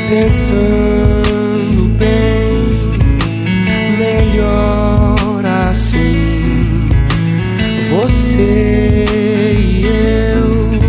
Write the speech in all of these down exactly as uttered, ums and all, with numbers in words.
pensando bem, melhor assim. Você e eu,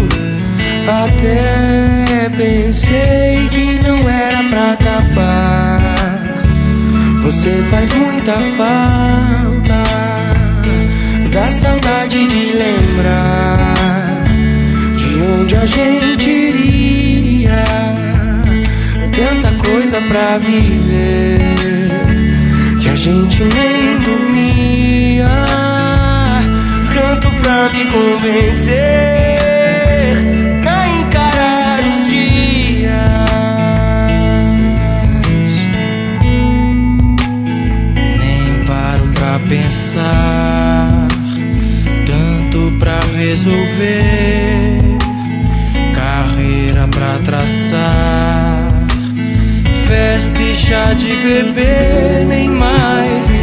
até pensei que não era pra acabar. Você faz muita falta, dá saudade de lembrar de onde a gente iria. Tanta coisa pra viver que a gente nem dormia. Canto pra me convencer a encarar os dias. Nem paro pra pensar, tanto pra resolver, carreira pra traçar, festa e chá de beber, nem mais me